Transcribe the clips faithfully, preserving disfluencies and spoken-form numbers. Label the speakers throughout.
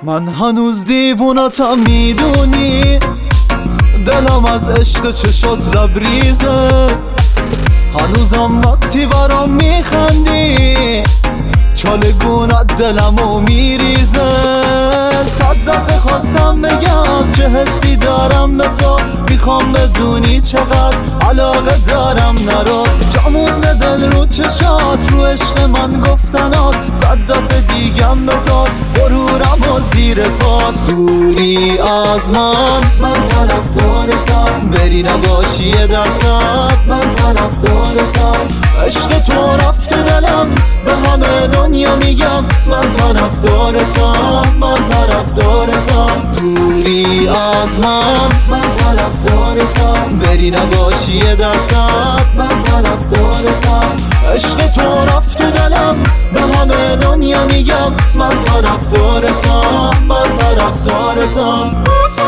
Speaker 1: من هنوز دیوونتم میدونی، دلم از عشق چشات لبریزه. هنوزم وقتی برام میخندی چالگونت دلمو میریزه. صد دفعه خواستم بگم چه حسی دارم به تو، میخوام بدونی چقدر علاقه دارم. نرو جامون دل رو چشات، رو عشق من گفتنات. صد دفعه دیگم بذار غرورم و زیر پات. دوری از من، من طرفدارتم، بری نباشی یه درصد. من طرفدارتم، عشق تو رفت تو دلم، به همه دنیا میگم من طرفدارتم، من طرفدارتم. دوری از من، من طرفدارتم، بری نباشی یه درصد. من طرفدارتم، عشق تو رفت تو دلم، به همه دنیا میگم من طرفدارتم، من طرفدارتم.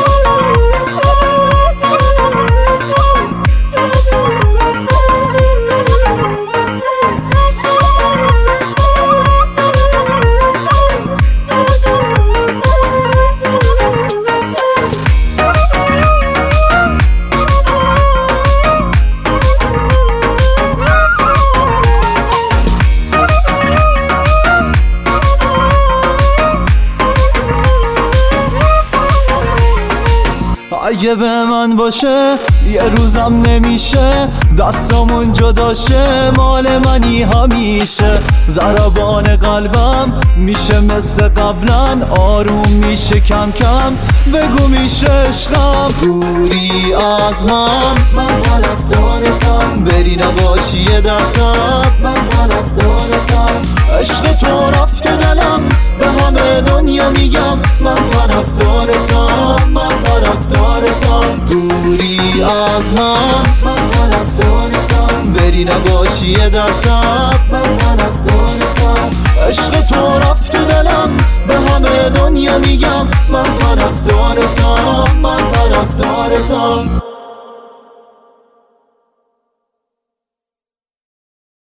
Speaker 1: اگه به من باشه یه روزم نمیشه، دستامون جداشه، مال منی همیشه. ضربان قلبم میشه مثل قبلا، آروم میشه کم کم، بگو میشه عشقم. دوری از من، من طرفدارتم، بری نباشی یه درصد. من طرفدارتم، عشق تو رفت تو دلم، به همه دنیا میگم من طرفدارتم، من طرفدارتم. دوری از من، من طرفدارتم، بری نباشی یه درصد. من طرفدارتم، عشق تو رفت تو دلم، به همه دنیا میگم من طرفدارتم، من طرفدارتم.